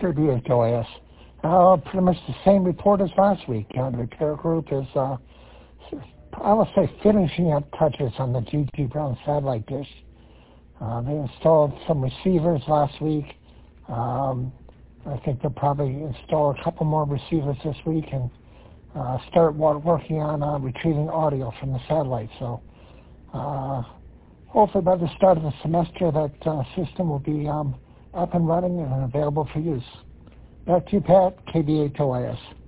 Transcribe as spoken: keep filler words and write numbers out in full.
K B H O I S. Uh, pretty much the same report as last week. Uh, the repair group is, uh, I would say, finishing up touches on the G G Brown satellite dish. Uh, they installed some receivers last week. Um, I think they'll probably install a couple more receivers this week and uh, start working on uh, retrieving audio from the satellite. So uh, hopefully by the start of the semester that uh, system will be um, up and running and available for use. Back to you, Pat, K B H O I S.